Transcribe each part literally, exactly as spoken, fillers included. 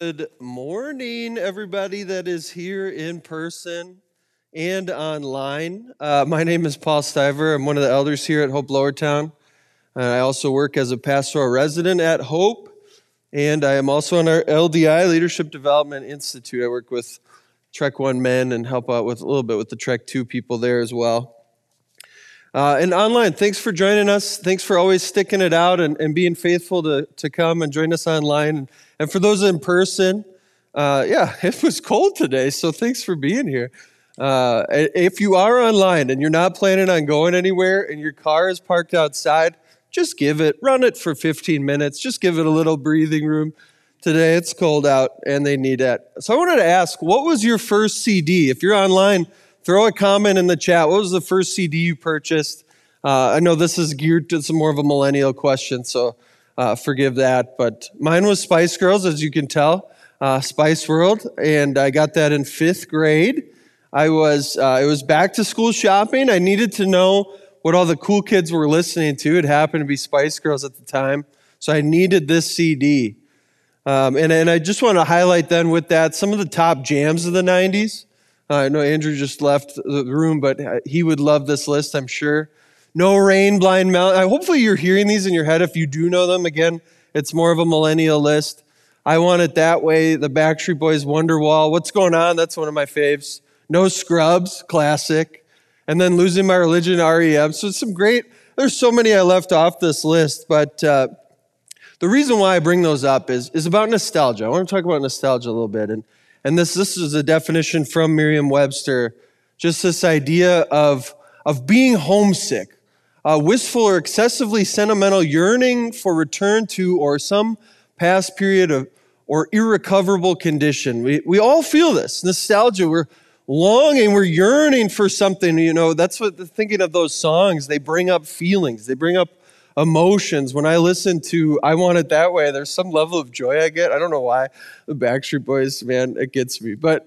Good morning, everybody that is here in person and online. Uh, my name is Paul Stiver. I'm one of the elders here at Hope Lowertown. Uh, I also work as a pastoral resident at Hope, and I am also on our L D I, Leadership Development Institute. I work with Trek One Men and help out with a little bit with the Trek Two people there as well. Uh, and online, thanks for joining us. Thanks for always sticking it out and, and being faithful to, to come and join us online. And, and for those in person, uh, yeah, it was cold today, so thanks for being here. Uh, if you are online and you're not planning on going anywhere and your car is parked outside, just give it, run it for fifteen minutes. Just give it a little breathing room. Today it's cold out and they need it. So I wanted to ask, what was your first C D? If you're online, throw a comment in the chat. What was the first C D you purchased? Uh, I know this is geared to some more of a millennial question, so uh, forgive that. But mine was Spice Girls, as you can tell, uh, Spice World, and I got that in fifth grade. I was uh, it was back to school shopping. I needed to know what all the cool kids were listening to. It happened to be Spice Girls at the time, so I needed this C D. Um, and, and I just want to highlight then with that some of the top jams of the nineties. Uh, I know Andrew just left the room, but he would love this list, I'm sure. No Rain, Blind Melon. Hopefully you're hearing these in your head if you do know them. Again, it's more of a millennial list. I Want It That Way, the Backstreet Boys, Wonderwall. What's Going On? That's one of my faves. No Scrubs, classic. And then Losing My Religion, R E M. So some great, there's so many I left off this list, but uh, the reason why I bring those up is, is about nostalgia. I want to talk about nostalgia a little bit. And And this, this is a definition from Merriam-Webster, just this idea of, of being homesick, uh, wistful or excessively sentimental yearning for return to or some past period of or irrecoverable condition. We, we all feel this, nostalgia. We're longing, we're yearning for something. You know, that's what, thinking of those songs, they bring up feelings, they bring up emotions. When I listen to I Want It That Way, there's some level of joy I get. I don't know why. The Backstreet Boys, man, it gets me. But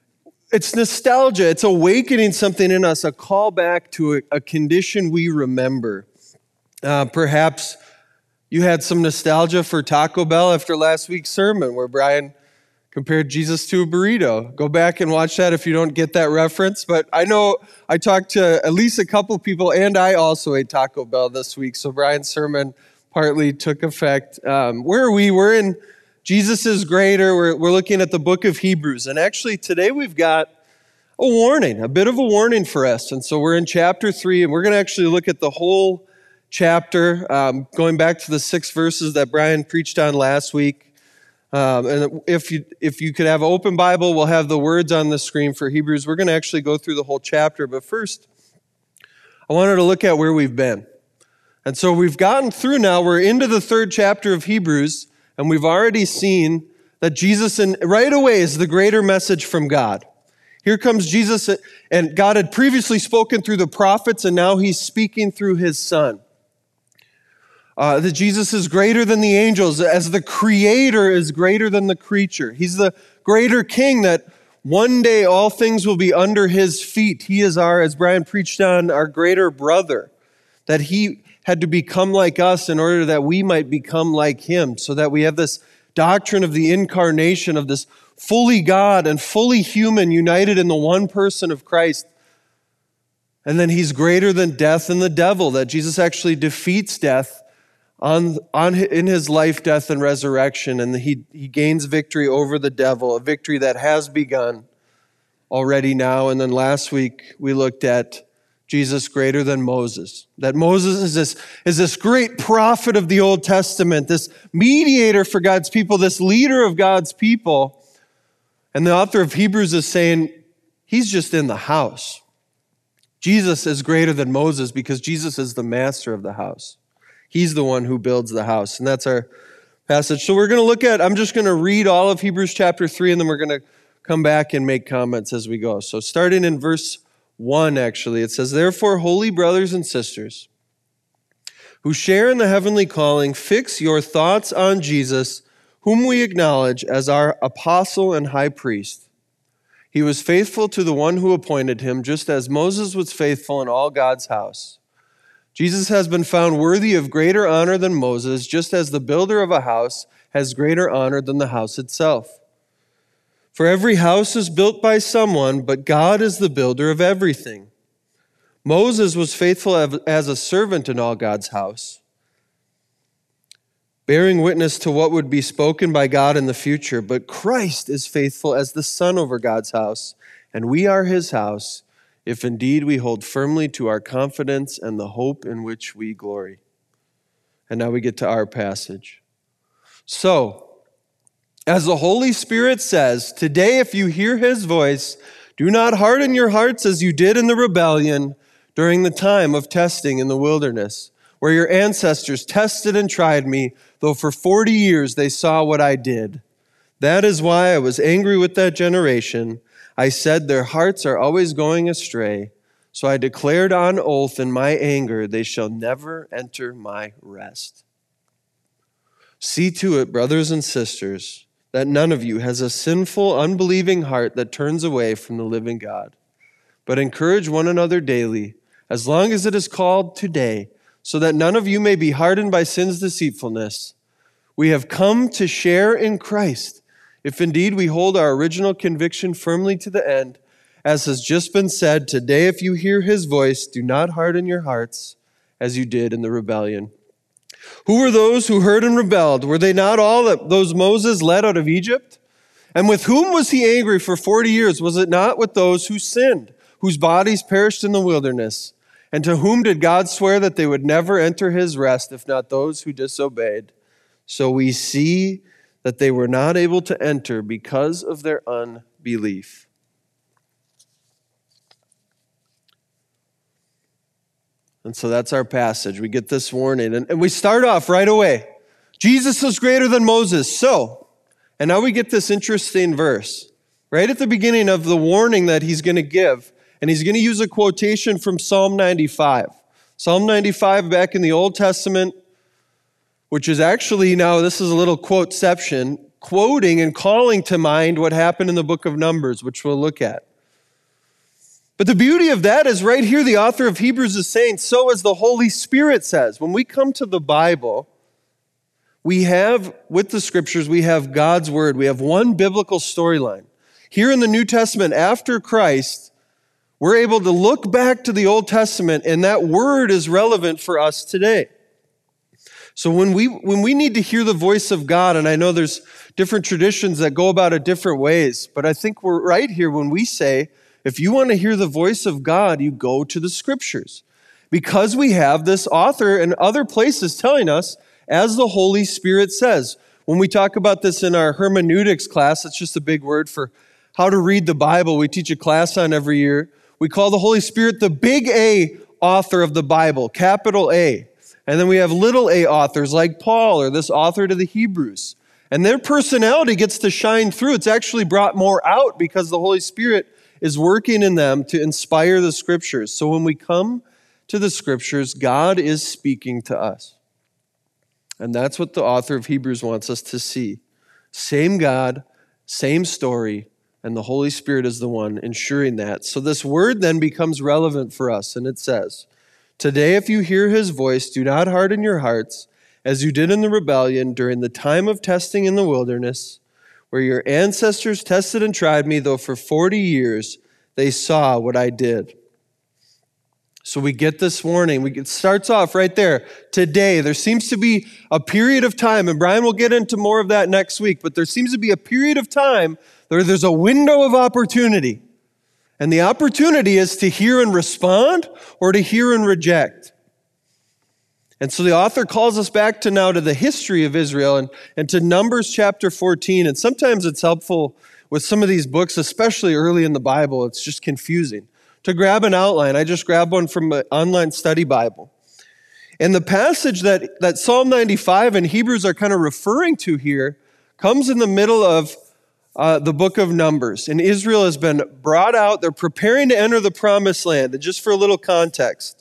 it's nostalgia. It's awakening something in us, a call back to a, a condition we remember. Uh, perhaps you had some nostalgia for Taco Bell after last week's sermon where Brian compared Jesus to a burrito. Go back and watch that if you don't get that reference. But I know I talked to at least a couple people, and I also ate Taco Bell this week. So Brian's sermon partly took effect. Um, where are we? We're in Jesus is Greater. We're, we're looking at the book of Hebrews. And actually today we've got a warning, a bit of a warning for us. And so we're in chapter three, and we're going to actually look at the whole chapter, um, going back to the six verses that Brian preached on last week. Um, and if you if you could have an open Bible, we'll have the words on the screen for Hebrews. We're going to actually go through the whole chapter. But first, I wanted to look at where we've been. And so we've gotten through now. We're into the third chapter of Hebrews, and we've already seen that Jesus, in, right away, is the greater message from God. Here comes Jesus, and God had previously spoken through the prophets, and now he's speaking through his Son. Uh, that Jesus is greater than the angels, as the creator is greater than the creature. He's the greater king, that one day all things will be under his feet. He is our, as Brian preached on, our greater brother, that he had to become like us in order that we might become like him, so that we have this doctrine of the incarnation, of this fully God and fully human united in the one person of Christ. And then he's greater than death and the devil, that Jesus actually defeats death On, on in his life, death, and resurrection, and he, he gains victory over the devil, a victory that has begun already now. And then last week, we looked at Jesus greater than Moses, that Moses is this, is this great prophet of the Old Testament, this mediator for God's people, this leader of God's people. And the author of Hebrews is saying, he's just in the house. Jesus is greater than Moses because Jesus is the master of the house. He's the one who builds the house. And that's our passage. So we're going to look at, I'm just going to read all of Hebrews chapter three, and then we're going to come back and make comments as we go. So starting in verse one, actually, it says, "Therefore, holy brothers and sisters, who share in the heavenly calling, fix your thoughts on Jesus, whom we acknowledge as our apostle and high priest. He was faithful to the one who appointed him, just as Moses was faithful in all God's house. Jesus has been found worthy of greater honor than Moses, just as the builder of a house has greater honor than the house itself. For every house is built by someone, but God is the builder of everything. Moses was faithful as a servant in all God's house, bearing witness to what would be spoken by God in the future. But Christ is faithful as the Son over God's house, and we are his house, if indeed we hold firmly to our confidence and the hope in which we glory. And now we get to our passage. So, as the Holy Spirit says, today if you hear his voice, do not harden your hearts as you did in the rebellion during the time of testing in the wilderness, where your ancestors tested and tried me, though for forty years they saw what I did. That is why I was angry with that generation. I said, their hearts are always going astray. So I declared on oath in my anger, they shall never enter my rest. See to it, brothers and sisters, that none of you has a sinful, unbelieving heart that turns away from the living God. But encourage one another daily, as long as it is called today, so that none of you may be hardened by sin's deceitfulness. We have come to share in Christ, if indeed we hold our original conviction firmly to the end. As has just been said, today if you hear his voice, do not harden your hearts as you did in the rebellion. Who were those who heard and rebelled? Were they not all that those Moses led out of Egypt? And with whom was he angry for forty years? Was it not with those who sinned, whose bodies perished in the wilderness? And to whom did God swear that they would never enter his rest, if not those who disobeyed? So we see that they were not able to enter because of their unbelief. And so that's our passage. We get this warning. And, and we start off right away. Jesus is greater than Moses. So, and now we get this interesting verse. Right at the beginning of the warning that he's going to give. And he's going to use a quotation from Psalm ninety-five. Psalm ninety-five back in the Old Testament, which is actually, now this is a little quoteception, quoting and calling to mind what happened in the book of Numbers, which we'll look at. But the beauty of that is right here, the author of Hebrews is saying, so as the Holy Spirit says. When we come to the Bible, we have, with the scriptures, we have God's word. We have one biblical storyline. Here in the New Testament, after Christ, we're able to look back to the Old Testament, and that word is relevant for us today. So when we when we need to hear the voice of God, and I know there's different traditions that go about it different ways, but I think we're right here when we say, if you want to hear the voice of God, you go to the scriptures. Because we have this author and other places telling us, as the Holy Spirit says. When we talk about this in our hermeneutics class, it's just a big word for how to read the Bible. We teach a class on every year. We call the Holy Spirit the big A author of the Bible, capital A. And then we have little a authors like Paul or this author to the Hebrews. And their personality gets to shine through. It's actually brought more out because the Holy Spirit is working in them to inspire the scriptures. So when we come to the scriptures, God is speaking to us. And that's what the author of Hebrews wants us to see. Same God, same story, and the Holy Spirit is the one ensuring that. So this word then becomes relevant for us, and it says, today if you hear his voice, do not harden your hearts, as you did in the rebellion during the time of testing in the wilderness, where your ancestors tested and tried me, though for forty years they saw what I did. So we get this warning. We, it starts off right there. Today, there seems to be a period of time, and Brian will get into more of that next week, but there seems to be a period of time where there's a window of opportunity. And the opportunity is to hear and respond or to hear and reject. And so the author calls us back to now to the history of Israel and, and to Numbers chapter fourteen. And sometimes it's helpful with some of these books, especially early in the Bible, it's just confusing. To grab an outline, I just grabbed one from an online study Bible. And the passage that, that Psalm ninety-five and Hebrews are kind of referring to here comes in the middle of uh, the book of Numbers. And Israel has been brought out. They're preparing to enter the promised land. And just for a little context,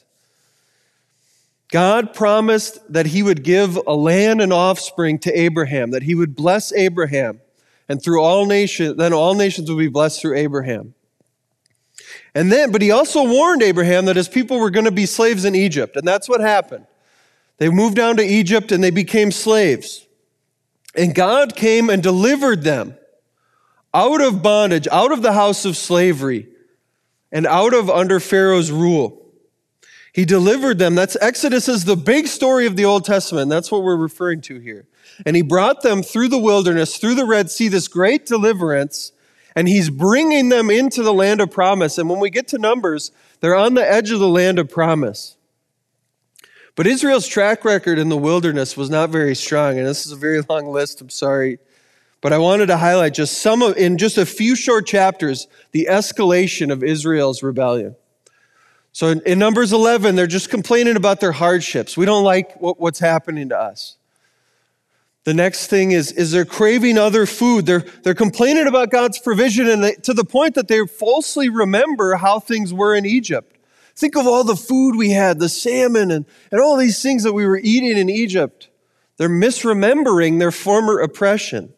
God promised that he would give a land and offspring to Abraham, that he would bless Abraham, and through all nations, then all nations would be blessed through Abraham. And then, but he also warned Abraham that his people were going to be slaves in Egypt, and that's what happened. They moved down to Egypt and they became slaves. And God came and delivered them out of bondage, out of the house of slavery, and out of under Pharaoh's rule. He delivered them. That's Exodus is the big story of the Old Testament. That's what we're referring to here. And he brought them through the wilderness, through the Red Sea, this great deliverance, and he's bringing them into the land of promise. And when we get to Numbers, they're on the edge of the land of promise. But Israel's track record in the wilderness was not very strong, and this is a very long list, I'm sorry. But I wanted to highlight just some of, in just a few short chapters, the escalation of Israel's rebellion. So in, in Numbers eleven, they're just complaining about their hardships. We don't like what, what's happening to us. The next thing is, is they're craving other food. They're, they're complaining about God's provision, and they, to the point that they falsely remember how things were in Egypt. Think of all the food we had, the salmon, and, and all these things that we were eating in Egypt. They're misremembering their former oppression.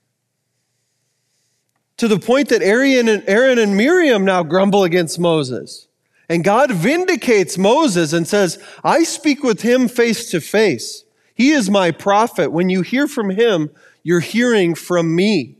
To the point that Aaron and, Aaron and Miriam now grumble against Moses. And God vindicates Moses and says, I speak with him face to face. He is my prophet. When you hear from him, you're hearing from me.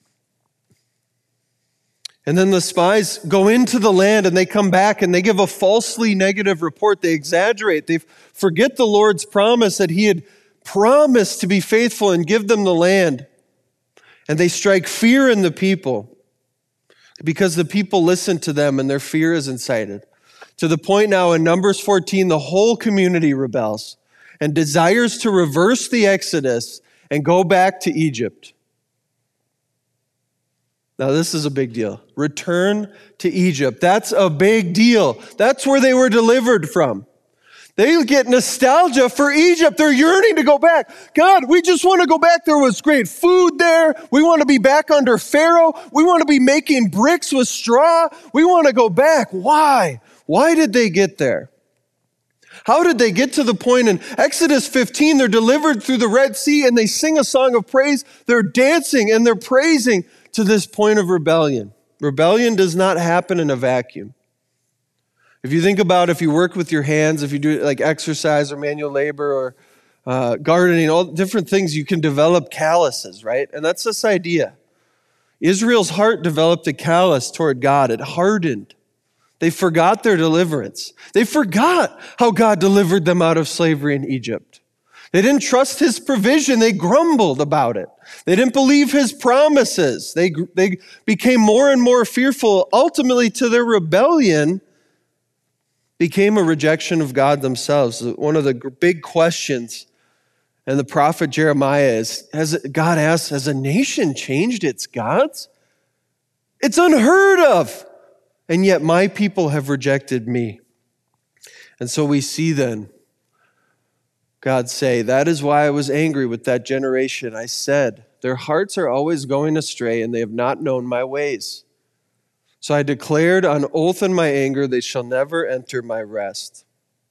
And then the spies go into the land and they come back and they give a falsely negative report. They exaggerate. They forget the Lord's promise that he had promised to be faithful and give them the land. And they strike fear in the people because the people listen to them and their fear is incited. To the point now in Numbers fourteen, the whole community rebels and desires to reverse the Exodus and go back to Egypt. Now, this is a big deal. Return to Egypt. That's a big deal. That's where they were delivered from. They get nostalgia for Egypt. They're yearning to go back. God, we just want to go back. There was great food there. We want to be back under Pharaoh. We want to be making bricks with straw. We want to go back. Why? Why did they get there? How did they get to the point in Exodus fifteen? They're delivered through the Red Sea and they sing a song of praise. They're dancing and they're praising to this point of rebellion. Rebellion does not happen in a vacuum. If you think about if you work with your hands, if you do like exercise or manual labor or uh, gardening, all different things, you can develop calluses, right? And that's this idea. Israel's heart developed a callus toward God. It hardened. They forgot their deliverance. They forgot how God delivered them out of slavery in Egypt. They didn't trust his provision. They grumbled about it. They didn't believe his promises. They, they became more and more fearful. Ultimately, to their rebellion, became a rejection of God themselves. One of the big questions in the prophet Jeremiah is, has God asked, has a nation changed its gods? It's unheard of. And yet my people have rejected me. And so we see then God say, that is why I was angry with that generation. I said, their hearts are always going astray and they have not known my ways. So I declared on oath in my anger, they shall never enter my rest.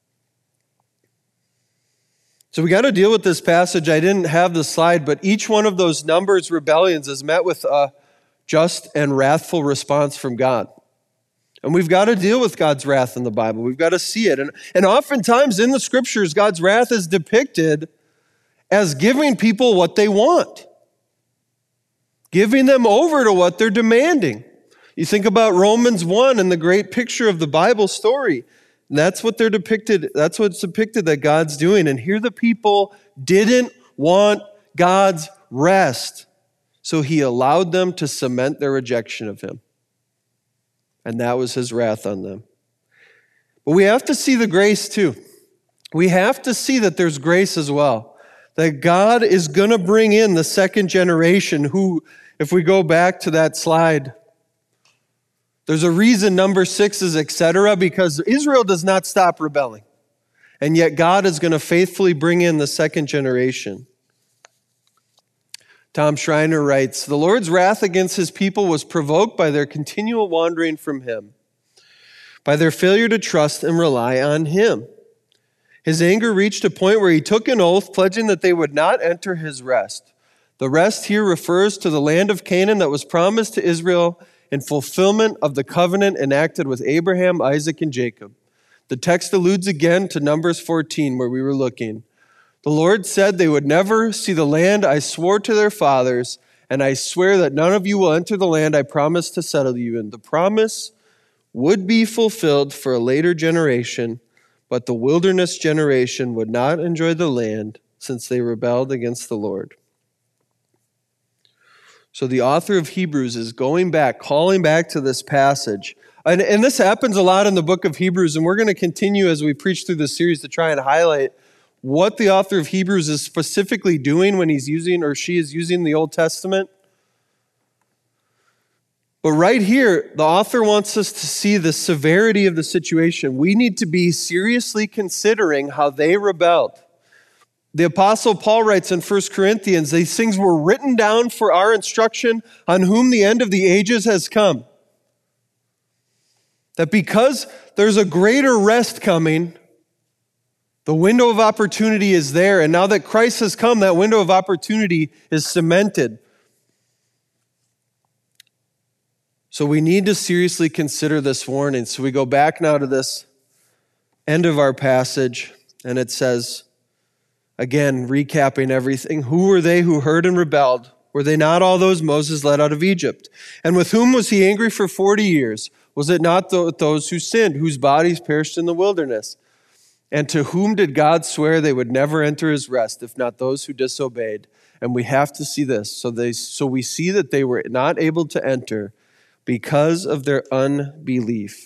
So we got to deal with this passage. I didn't have the slide, but each one of those Numbers rebellions is met with a just and wrathful response from God. And we've got to deal with God's wrath in the Bible. We've got to see it. And, and oftentimes in the scriptures, God's wrath is depicted as giving people what they want, giving them over to what they're demanding. You think about Romans one and the great picture of the Bible story. And that's what they're depicted. That's what's depicted that God's doing. And here the people didn't want God's rest. So he allowed them to cement their rejection of him. And that was his wrath on them. But we have to see the grace too. We have to see that there's grace as well. That God is going to bring in the second generation who, if we go back to that slide, there's a reason number six is et cetera, because Israel does not stop rebelling. And yet God is going to faithfully bring in the second generation. Tom Schreiner writes, the Lord's wrath against his people was provoked by their continual wandering from him, by their failure to trust and rely on him. His anger reached a point where he took an oath, pledging that they would not enter his rest. The rest here refers to the land of Canaan that was promised to Israel in fulfillment of the covenant enacted with Abraham, Isaac, and Jacob. The text alludes again to Numbers fourteen, where we were looking. The Lord said they would never see the land I swore to their fathers, and I swear that none of you will enter the land I promised to settle you in. The promise would be fulfilled for a later generation, but the wilderness generation would not enjoy the land since they rebelled against the Lord. So the author of Hebrews is going back, calling back to this passage. And, and this happens a lot in the book of Hebrews, and we're going to continue as we preach through this series to try and highlight what the author of Hebrews is specifically doing when he's using or she is using the Old Testament. But right here, the author wants us to see the severity of the situation. We need to be seriously considering how they rebelled. The Apostle Paul writes in First Corinthians, these things were written down for our instruction, on whom the end of the ages has come. That because there's a greater rest coming, the window of opportunity is there. And now that Christ has come, that window of opportunity is cemented. So we need to seriously consider this warning. So we go back now to this end of our passage, and it says, again, recapping everything. Who were they who heard and rebelled? Were they not all those Moses led out of Egypt? And with whom was he angry for forty years? Was it not those who sinned, whose bodies perished in the wilderness? And to whom did God swear they would never enter his rest, if not those who disobeyed? And we have to see this. So they, so we see that they were not able to enter because of their unbelief.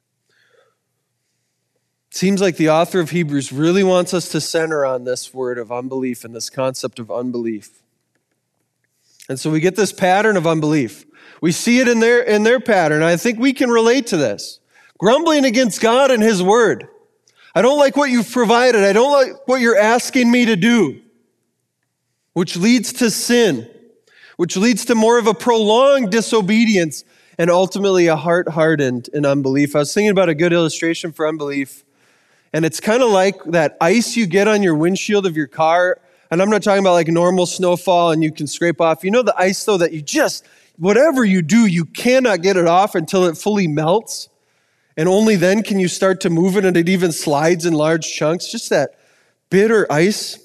Seems like the author of Hebrews really wants us to center on this word of unbelief and this concept of unbelief. And so we get this pattern of unbelief. We see it in their, in their pattern. I think we can relate to this. Grumbling against God and his word. I don't like what you've provided. I don't like what you're asking me to do. Which leads to sin. Which leads to more of a prolonged disobedience and ultimately a heart hardened in unbelief. I was thinking about a good illustration for unbelief. And it's kind of like that ice you get on your windshield of your car. And I'm not talking about like normal snowfall and you can scrape off. You know the ice though that you just, whatever you do, you cannot get it off until it fully melts. And only then can you start to move it and it even slides in large chunks. Just that bitter ice.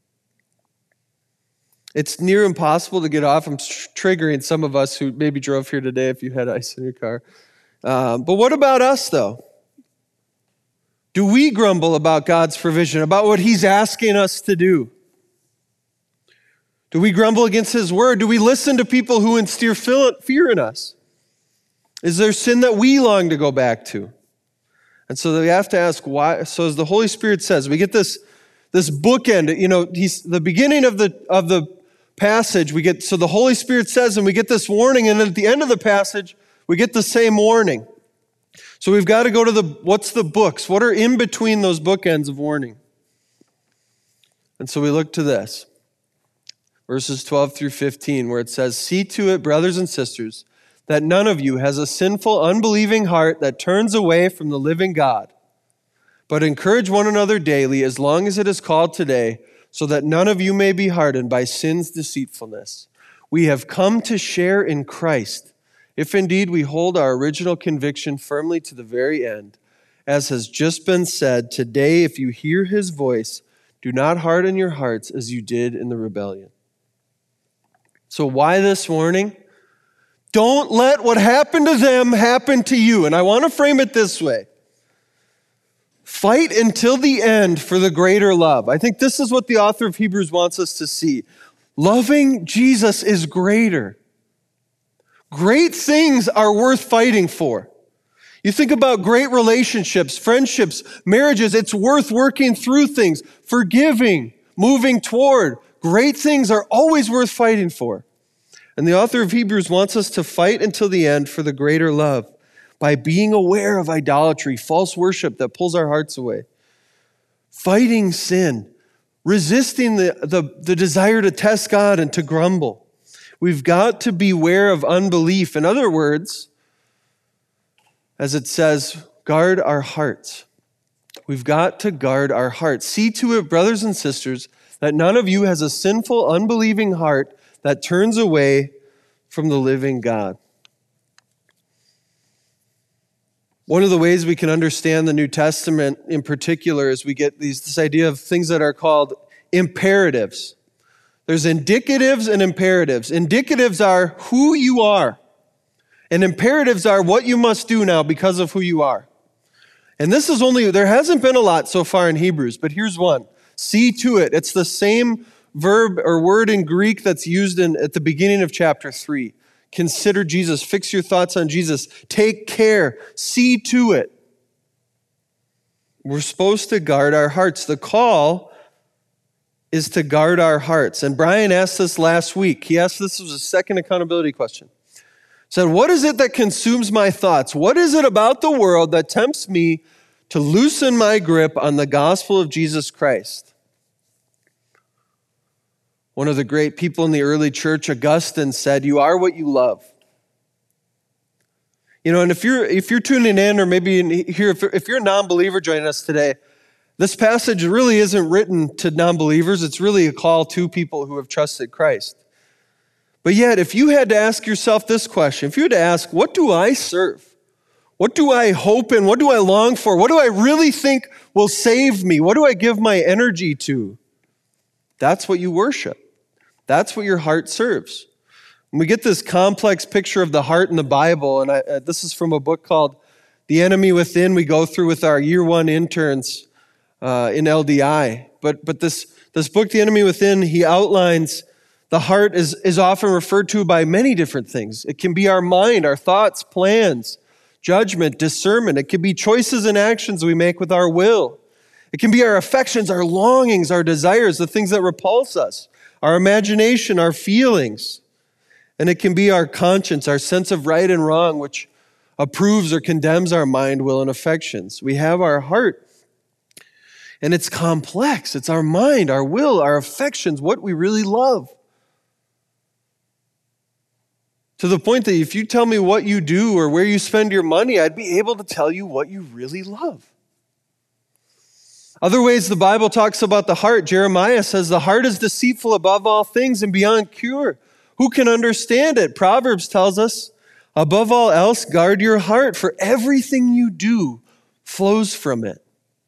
It's near impossible to get off. I'm triggering some of us who maybe drove here today if you had ice in your car. Um, but what about us though? Do we grumble about God's provision, about what he's asking us to do? Do we grumble against his word? Do we listen to people who instill fear in us? Is there sin that we long to go back to? And so we have to ask why. So as the Holy Spirit says, we get this, this bookend, you know, he's the beginning of the, of the passage, we get, so the Holy Spirit says, and we get this warning, and then at the end of the passage, we get the same warning. So we've got to go to the, what's the books? What are in between those bookends of warning? And so we look to this, verses twelve through fifteen, where it says, see to it, brothers and sisters, that none of you has a sinful, unbelieving heart that turns away from the living God, but encourage one another daily as long as it is called today, so that none of you may be hardened by sin's deceitfulness. We have come to share in Christ, if indeed we hold our original conviction firmly to the very end. As has just been said, today if you hear his voice, do not harden your hearts as you did in the rebellion. So why this warning? Don't let what happened to them happen to you. And I want to frame it this way. Fight until the end for the greater love. I think this is what the author of Hebrews wants us to see. Loving Jesus is greater. Great things are worth fighting for. You think about great relationships, friendships, marriages, it's worth working through things, forgiving, moving toward. Great things are always worth fighting for. And the author of Hebrews wants us to fight until the end for the greater love by being aware of idolatry, false worship that pulls our hearts away, fighting sin, resisting the, the, the desire to test God and to grumble. We've got to beware of unbelief. In other words, as it says, guard our hearts. We've got to guard our hearts. See to it, brothers and sisters, that none of you has a sinful, unbelieving heart that turns away from the living God. One of the ways we can understand the New Testament in particular is we get these, this idea of things that are called imperatives. There's indicatives and imperatives. Indicatives are who you are, and imperatives are what you must do now because of who you are. And this is only, there hasn't been a lot so far in Hebrews, but here's one. See to it. It's the same verb or word in Greek that's used in at the beginning of chapter three. Consider Jesus. Fix your thoughts on Jesus. Take care. See to it. We're supposed to guard our hearts. The call is to guard our hearts. And Brian asked this last week. He asked this was a second accountability question. He said, what is it that consumes my thoughts? What is it about the world that tempts me to loosen my grip on the gospel of Jesus Christ? One of the great people in the early church, Augustine, said, you are what you love. You know, and if you're if you're tuning in, or maybe in here, if, if you're a non-believer joining us today, this passage really isn't written to non-believers. It's really a call to people who have trusted Christ. But yet, if you had to ask yourself this question, if you had to ask, what do I serve? What do I hope in? What do I long for? What do I really think will save me? What do I give my energy to? That's what you worship. That's what your heart serves. And we get this complex picture of the heart in the Bible, and I, uh, this is from a book called The Enemy Within we go through with our year one interns uh, in L D I. But but this, this book, The Enemy Within, he outlines the heart is, is often referred to by many different things. It can be our mind, our thoughts, plans, judgment, discernment. It can be choices and actions we make with our will. It can be our affections, our longings, our desires, the things that repulse us, our imagination, our feelings. And it can be our conscience, our sense of right and wrong, which approves or condemns our mind, will, and affections. We have our heart, and it's complex. It's our mind, our will, our affections, what we really love. To the point that if you tell me what you do or where you spend your money, I'd be able to tell you what you really love. Other ways the Bible talks about the heart, Jeremiah says the heart is deceitful above all things and beyond cure. Who can understand it? Proverbs tells us, above all else, guard your heart, for everything you do flows from it.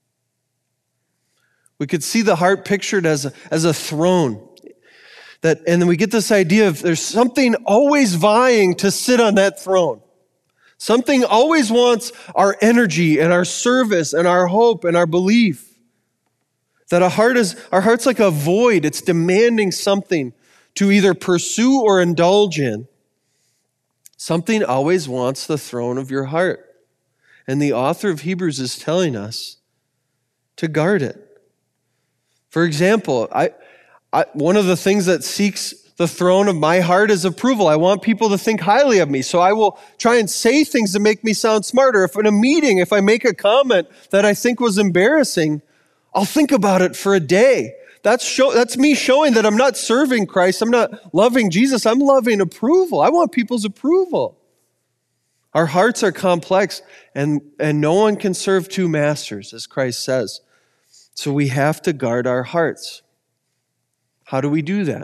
We could see the heart pictured as a, as a throne. That, and then we get this idea of there's something always vying to sit on that throne. Something always wants our energy and our service and our hope and our belief. That our heart is, our heart's like a void. It's demanding something to either pursue or indulge in. Something always wants the throne of your heart. And the author of Hebrews is telling us to guard it. For example, I, I, one of the things that seeks the throne of my heart is approval. I want people to think highly of me. So I will try and say things that make me sound smarter. If in a meeting, if I make a comment that I think was embarrassing, I'll think about it for a day. That's show, that's me showing that I'm not serving Christ. I'm not loving Jesus. I'm loving approval. I want people's approval. Our hearts are complex, and, and no one can serve two masters, as Christ says. So we have to guard our hearts. How do we do that?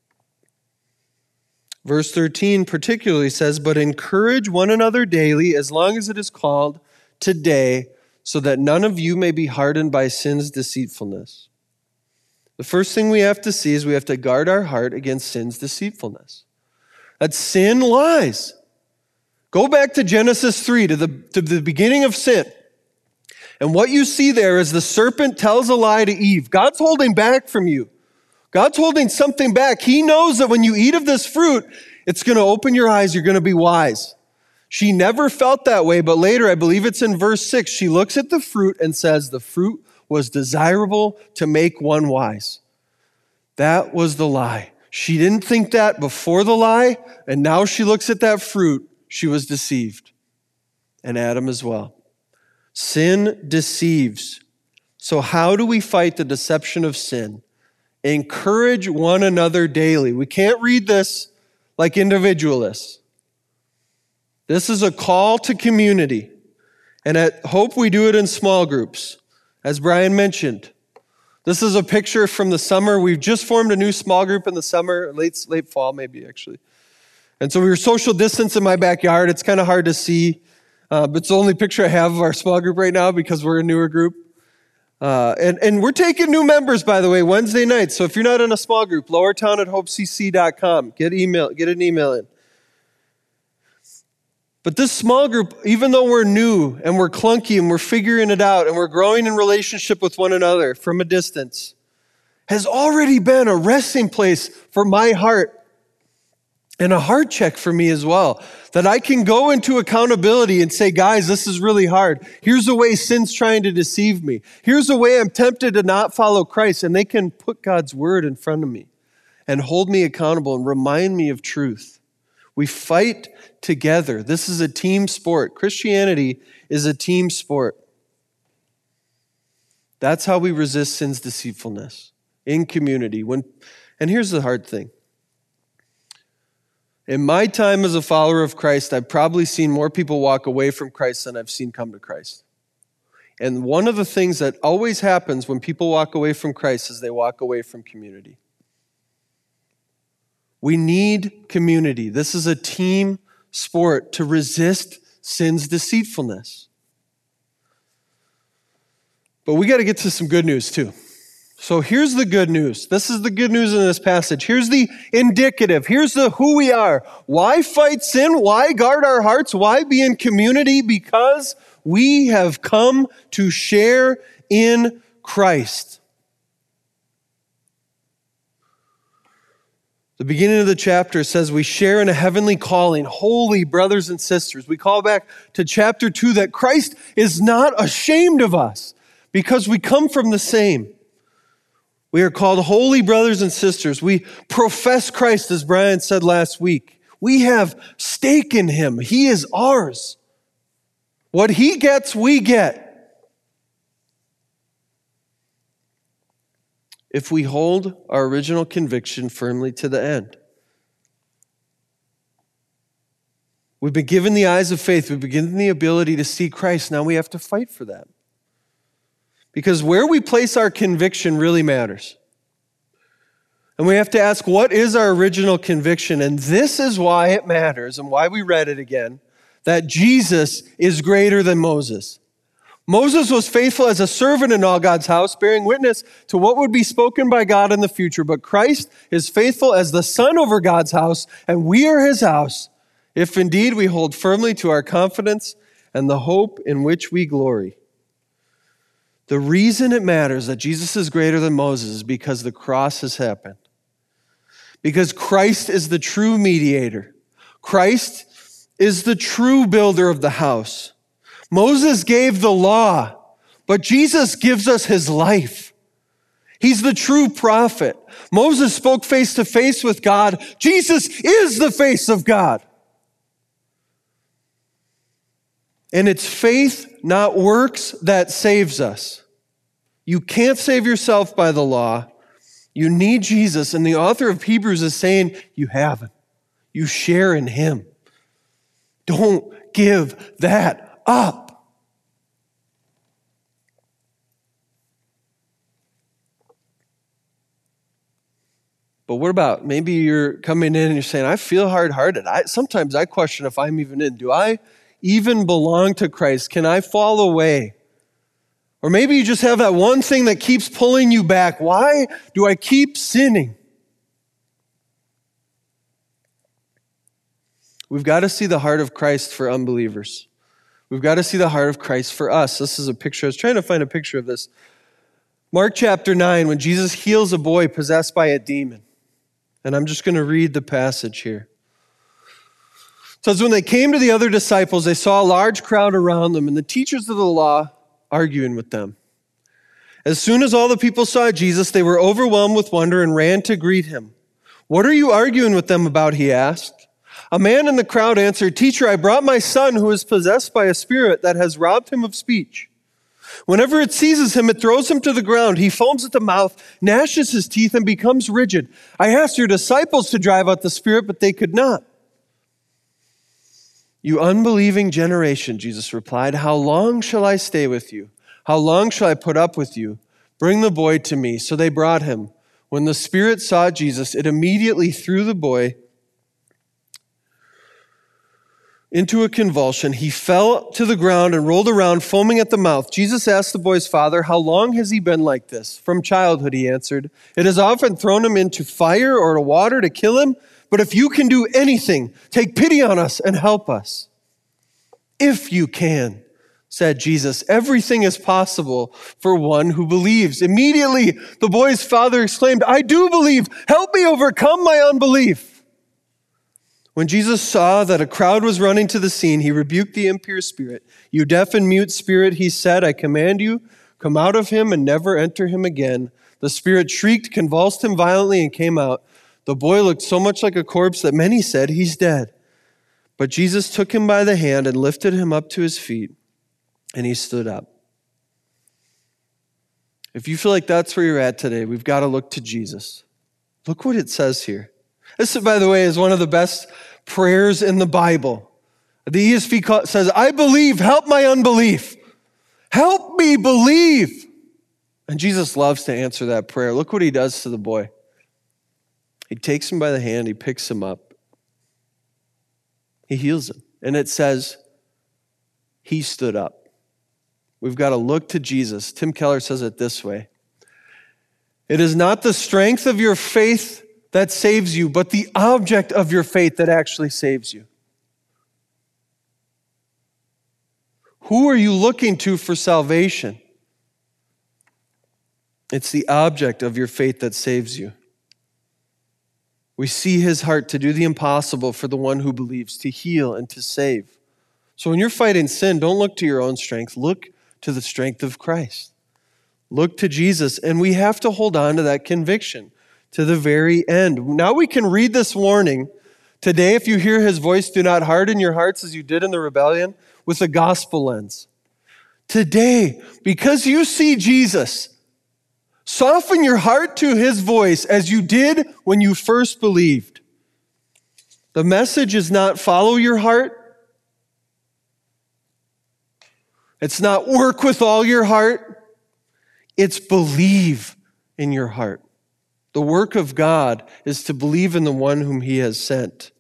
Verse thirteen particularly says, but encourage one another daily as long as it is called today, so that none of you may be hardened by sin's deceitfulness. The first thing we have to see is we have to guard our heart against sin's deceitfulness. That sin lies. Go back to Genesis three, to the, to the beginning of sin. And what you see there is the serpent tells a lie to Eve. God's holding back from you. God's holding something back. He knows that when you eat of this fruit, it's going to open your eyes. You're going to be wise. She never felt that way, but later, I believe it's in verse six, she looks at the fruit and says, the fruit was desirable to make one wise. That was the lie. She didn't think that before the lie, and now she looks at that fruit. She was deceived, and Adam as well. Sin deceives. So how do we fight the deception of sin? Encourage one another daily. We can't read this like individualists. This is a call to community. And at Hope, we do it in small groups. As Brian mentioned, this is a picture from the summer. We've just formed a new small group in the summer, late, late fall maybe actually. And so we were social distance in my backyard. It's kind of hard to see, uh, but it's the only picture I have of our small group right now because we're a newer group. Uh, and, and we're taking new members, by the way, Wednesday nights. So if you're not in a small group, lowertown at hope c c dot com. Get email, get an email in. But this small group, even though we're new and we're clunky and we're figuring it out and we're growing in relationship with one another from a distance, has already been a resting place for my heart and a heart check for me as well. That I can go into accountability and say, guys, this is really hard. Here's the way sin's trying to deceive me. Here's the way I'm tempted to not follow Christ. And they can put God's word in front of me and hold me accountable and remind me of truth. We fight together. This is a team sport. Christianity is a team sport. That's how we resist sin's deceitfulness, in community. When, and here's the hard thing. In my time as a follower of Christ, I've probably seen more people walk away from Christ than I've seen come to Christ. And one of the things that always happens when people walk away from Christ is they walk away from community. We need community. This is a team sport to resist sin's deceitfulness. But we got to get to some good news too. So here's the good news. This is the good news in this passage. Here's the indicative. Here's the who we are. Why fight sin? Why guard our hearts? Why be in community? Because we have come to share in Christ. The beginning of the chapter says we share in a heavenly calling, holy brothers and sisters. We call back to chapter two that Christ is not ashamed of us because we come from the same. We are called holy brothers and sisters. We profess Christ, as Brian said last week. We have stake in him. He is ours. What he gets, we get. If we hold our original conviction firmly to the end. We've been given the eyes of faith. We've been given the ability to see Christ. Now we have to fight for that. Because where we place our conviction really matters. And we have to ask, what is our original conviction? And this is why it matters and why we read it again, that Jesus is greater than Moses. Moses was faithful as a servant in all God's house, bearing witness to what would be spoken by God in the future. But Christ is faithful as the son over God's house, and we are his house, if indeed we hold firmly to our confidence and the hope in which we glory. The reason it matters that Jesus is greater than Moses is because the cross has happened. Because Christ is the true mediator. Christ is the true builder of the house. Moses gave the law, but Jesus gives us his life. He's the true prophet. Moses spoke face to face with God. Jesus is the face of God. And it's faith, not works, that saves us. You can't save yourself by the law. You need Jesus. And the author of Hebrews is saying, you have him. You share in him. Don't give that up. But what about, maybe you're coming in and you're saying, I feel hard-hearted. I, sometimes I question if I'm even in. Do I even belong to Christ? Can I fall away? Or maybe you just have that one thing that keeps pulling you back. Why do I keep sinning? We've got to see the heart of Christ for unbelievers. We've got to see the heart of Christ for us. This is a picture. I was trying to find a picture of this. Mark chapter nine, when Jesus heals a boy possessed by a demon. And I'm just going to read the passage here. It says, when they came to the other disciples, they saw a large crowd around them, and the teachers of the law arguing with them. As soon as all the people saw Jesus, they were overwhelmed with wonder and ran to greet him. What are you arguing with them about? He asked. A man in the crowd answered, Teacher, I brought my son who is possessed by a spirit that has robbed him of speech. Whenever it seizes him, it throws him to the ground. He foams at the mouth, gnashes his teeth, and becomes rigid. I asked your disciples to drive out the spirit, but they could not. You unbelieving generation, Jesus replied, how long shall I stay with you? How long shall I put up with you? Bring the boy to me. So they brought him. When the spirit saw Jesus, it immediately threw the boy into a convulsion. He fell to the ground and rolled around, foaming at the mouth. Jesus asked the boy's father, "How long has he been like this?" "From childhood," he answered. "It has often thrown him into fire or to water to kill him. But if you can do anything, take pity on us and help us." "If you can," said Jesus, "everything is possible for one who believes." Immediately, the boy's father exclaimed, "I do believe. Help me overcome my unbelief." When Jesus saw that a crowd was running to the scene, he rebuked the impure spirit. "You deaf and mute spirit," he said, "I command you, come out of him and never enter him again." The spirit shrieked, convulsed him violently, and came out. The boy looked so much like a corpse that many said, "He's dead." But Jesus took him by the hand and lifted him up to his feet, and he stood up. If you feel like that's where you're at today, we've got to look to Jesus. Look what it says here. This, by the way, is one of the best prayers in the Bible. The E S V says, "I believe, help my unbelief. Help me believe." And Jesus loves to answer that prayer. Look what he does to the boy. He takes him by the hand, he picks him up. He heals him. And it says, he stood up. We've got to look to Jesus. Tim Keller says it this way: "It is not the strength of your faith that saves you, but the object of your faith that actually saves you." Who are you looking to for salvation? It's the object of your faith that saves you. We see his heart to do the impossible for the one who believes, to heal and to save. So when you're fighting sin, don't look to your own strength. Look to the strength of Christ. Look to Jesus, and we have to hold on to that conviction to the very end. Now we can read this warning today. If you hear his voice, do not harden your hearts as you did in the rebellion, with a gospel lens. Today, because you see Jesus, soften your heart to his voice as you did when you first believed. The message is not follow your heart. It's not work with all your heart. It's believe in your heart. The work of God is to believe in the one whom he has sent.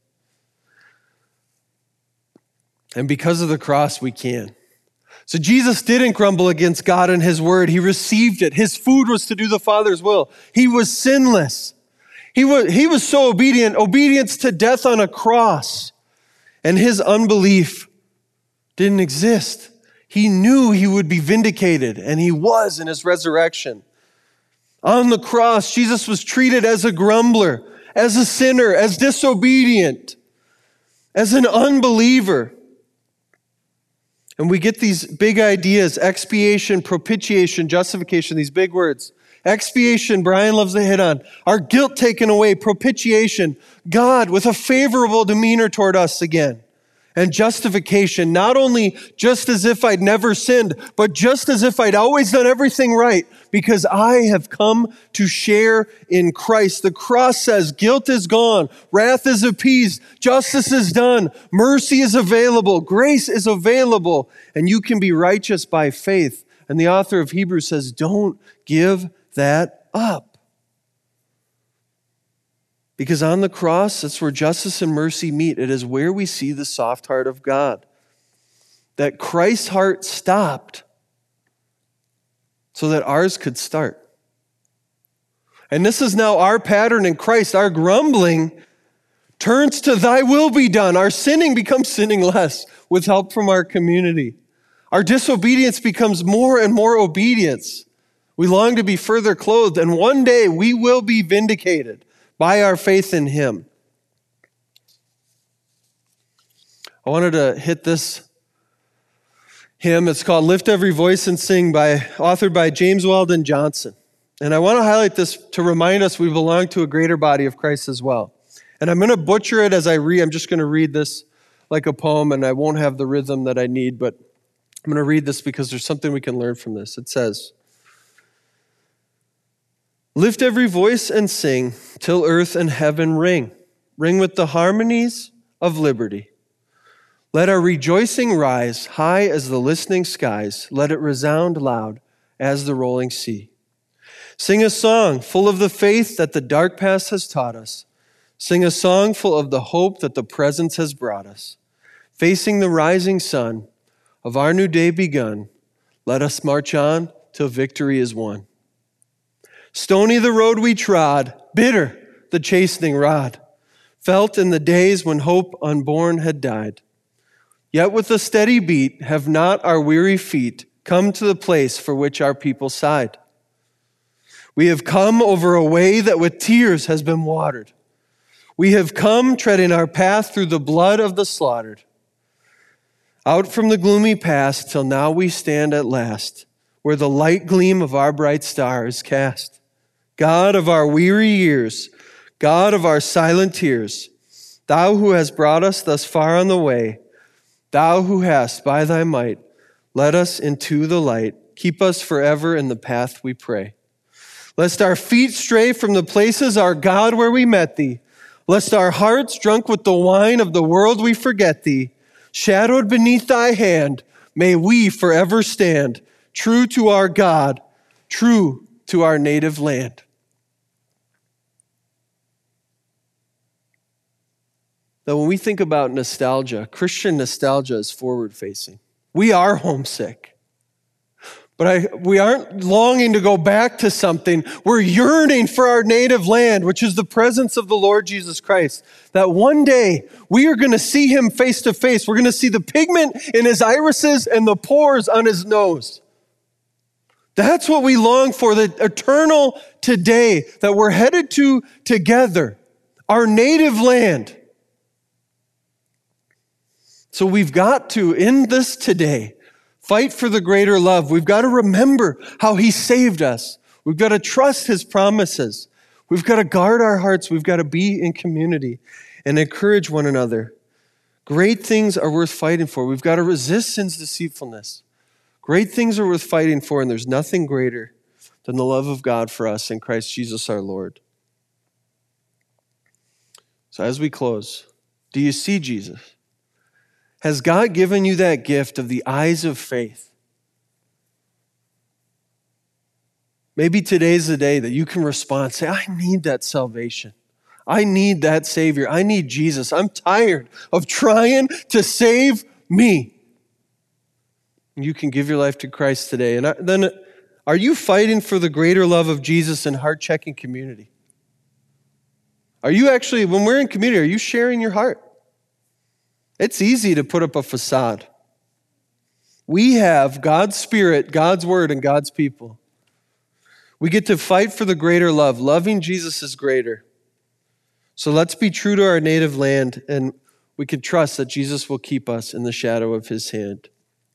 And because of the cross, we can. So Jesus didn't grumble against God and his word. He received it. His food was to do the Father's will. He was sinless. He was, he was so obedient, obedience to death on a cross. And his unbelief didn't exist. He knew he would be vindicated, and he was in his resurrection. On the cross, Jesus was treated as a grumbler, as a sinner, as disobedient, as an unbeliever. And we get these big ideas: expiation, propitiation, justification, these big words. Expiation, Brian loves to hit on. Our guilt taken away. Propitiation, God with a favorable demeanor toward us again. And justification, not only just as if I'd never sinned, but just as if I'd always done everything right, because I have come to share in Christ. The cross says guilt is gone, wrath is appeased, justice is done, mercy is available, grace is available, and you can be righteous by faith. And the author of Hebrews says, don't give that up. Because on the cross, that's where justice and mercy meet. It is where we see the soft heart of God. That Christ's heart stopped so that ours could start. And this is now our pattern in Christ. Our grumbling turns to thy will be done. Our sinning becomes sinning less with help from our community. Our disobedience becomes more and more obedience. We long to be further clothed, and one day we will be vindicated by our faith in him. I wanted to hit this hymn. It's called Lift Every Voice and Sing, by authored by James Weldon Johnson. And I want to highlight this to remind us we belong to a greater body of Christ as well. And I'm going to butcher it as I read. I'm just going to read this like a poem, and I won't have the rhythm that I need, but I'm going to read this because there's something we can learn from this. It says, lift every voice and sing till earth and heaven ring. Ring with the harmonies of liberty. Let our rejoicing rise high as the listening skies. Let it resound loud as the rolling sea. Sing a song full of the faith that the dark past has taught us. Sing a song full of the hope that the present has brought us. Facing the rising sun of our new day begun, let us march on till victory is won. Stony the road we trod, bitter the chastening rod, felt in the days when hope unborn had died. Yet with a steady beat have not our weary feet come to the place for which our people sighed. We have come over a way that with tears has been watered. We have come treading our path through the blood of the slaughtered. Out from the gloomy past till now we stand at last, where the light gleam of our bright star is cast. God of our weary years, God of our silent tears, thou who hast brought us thus far on the way, thou who hast by thy might led us into the light, keep us forever in the path we pray. Lest our feet stray from the places, our God, where we met thee, lest our hearts drunk with the wine of the world we forget thee, shadowed beneath thy hand, may we forever stand, true to our God, true to our native land. Now, when we think about nostalgia, Christian nostalgia is forward-facing. We are homesick. But I, we aren't longing to go back to something. We're yearning for our native land, which is the presence of the Lord Jesus Christ. That one day we are going to see him face to face. We're going to see the pigment in his irises and the pores on his nose. That's what we long for, the eternal today that we're headed to together, our native land. So we've got to, in this today, fight for the greater love. We've got to remember how he saved us. We've got to trust his promises. We've got to guard our hearts. We've got to be in community and encourage one another. Great things are worth fighting for. We've got to resist sin's deceitfulness. Great things are worth fighting for, and there's nothing greater than the love of God for us in Christ Jesus our Lord. So as we close, do you see Jesus? Has God given you that gift of the eyes of faith? Maybe today's the day that you can respond, say, I need that salvation. I need that Savior. I need Jesus. I'm tired of trying to save me. You can give your life to Christ today. And then, are you fighting for the greater love of Jesus in heart-checking community? Are you actually, when we're in community, are you sharing your heart? It's easy to put up a facade. We have God's Spirit, God's Word, and God's people. We get to fight for the greater love. Loving Jesus is greater. So let's be true to our native land, and we can trust that Jesus will keep us in the shadow of his hand.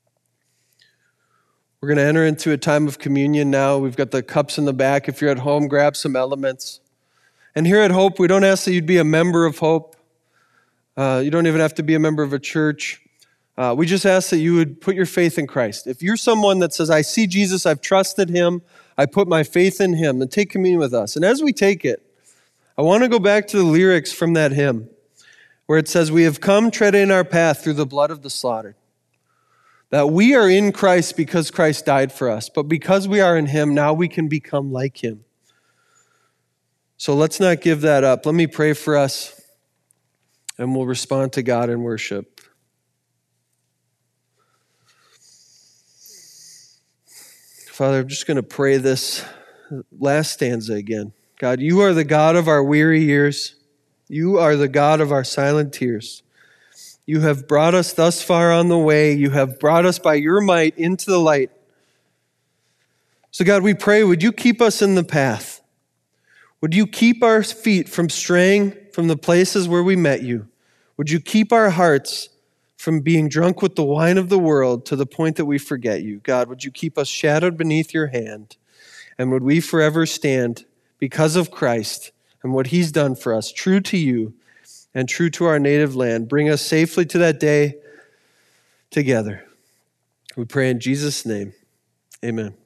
We're going to enter into a time of communion now. We've got the cups in the back. If you're at home, grab some elements. And here at Hope, we don't ask that you'd be a member of Hope. Uh, you don't even have to be a member of a church. Uh, we just ask that you would put your faith in Christ. If you're someone that says, I see Jesus, I've trusted him, I put my faith in him, then take communion with us. And as we take it, I want to go back to the lyrics from that hymn where it says, we have come treading our path through the blood of the slaughtered. That we are in Christ because Christ died for us. But because we are in him, now we can become like him. So let's not give that up. Let me pray for us. And we'll respond to God in worship. Father, I'm just going to pray this last stanza again. God, you are the God of our weary years. You are the God of our silent tears. You have brought us thus far on the way. You have brought us by your might into the light. So God, we pray, would you keep us in the path? Would you keep our feet from straying from the places where we met you? Would you keep our hearts from being drunk with the wine of the world to the point that we forget you? God, would you keep us shadowed beneath your hand? And would we forever stand because of Christ and what he's done for us, true to you and true to our native land? Bring us safely to that day together. We pray in Jesus' name. Amen.